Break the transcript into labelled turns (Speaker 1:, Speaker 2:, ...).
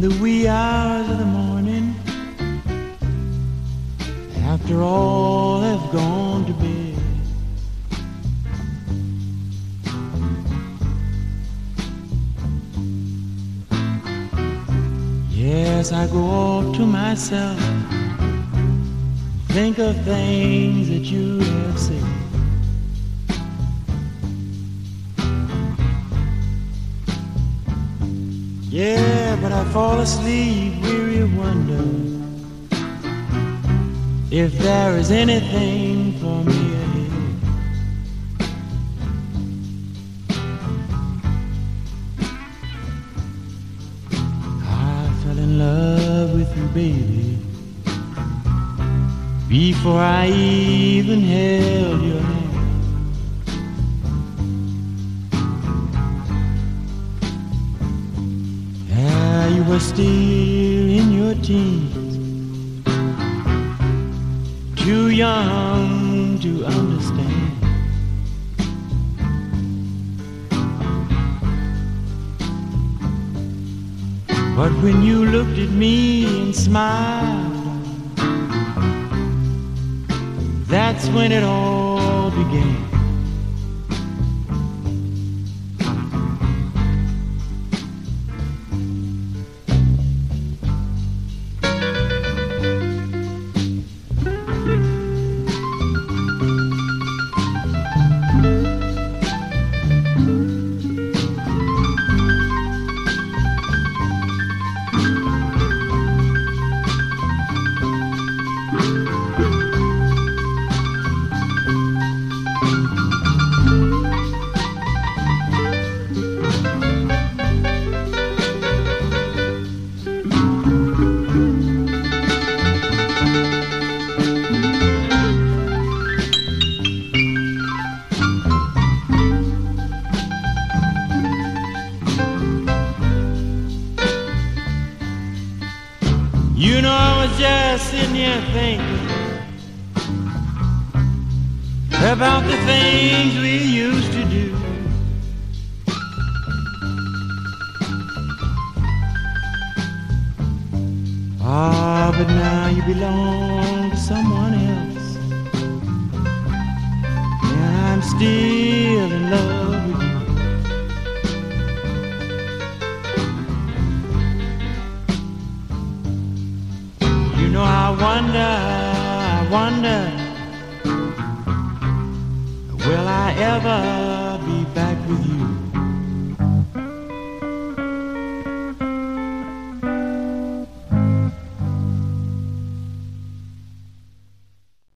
Speaker 1: the wee hours of the morning, after all have gone to bed. Yes, I go off to myself, think of things that you have said. Yeah, but I fall asleep, weary wonder if there is anything for me ahead. I fell in love with you, baby, before I even held your hand. You were still in your teens, too young to understand. But when you looked at me and smiled, that's when it all began. You know, I was just sitting here thinking about the things we used to do. Ah, but now you belong to someone else, and I'm still in love with you. You know, I wonder, will I ever